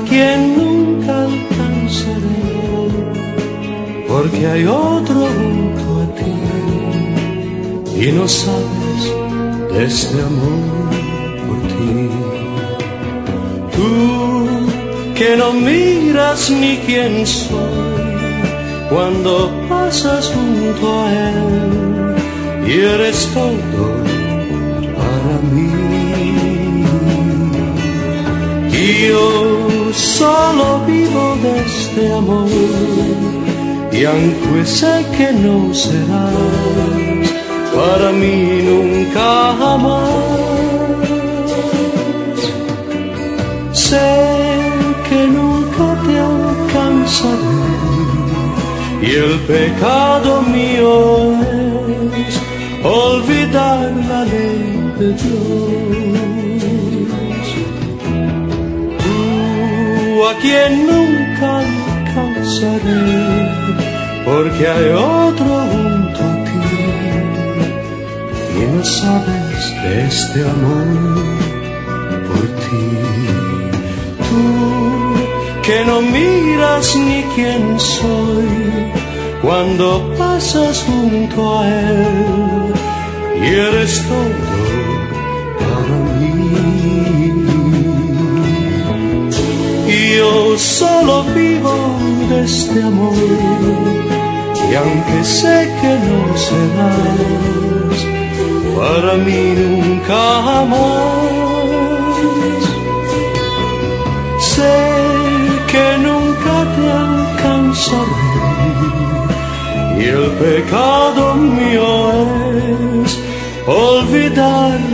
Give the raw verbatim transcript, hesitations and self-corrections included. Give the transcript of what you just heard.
quien nunca alcanzaré, porque hay otro junto a ti y no sabes de este amor por ti. Tú que no miras ni quién soy cuando pasas junto a él y eres todo para mí. Y yo solo vivo de este amor, y aunque sé que no serás para mí nunca jamás, sé que nunca te alcanzaré, y el pecado mío es olvidar la ley de Dios. Tú a quien nunca alcanzaré, porque hay otro junto a ti y no sabes de este amor por ti. Tú que no miras ni quién soy cuando pasas junto a él y eres todo para mí. Y yo solo vivo de este amor, y aunque sé que no serás para mí nunca jamás, sé que nunca te alcanzaré, y el pecado mío es olvidar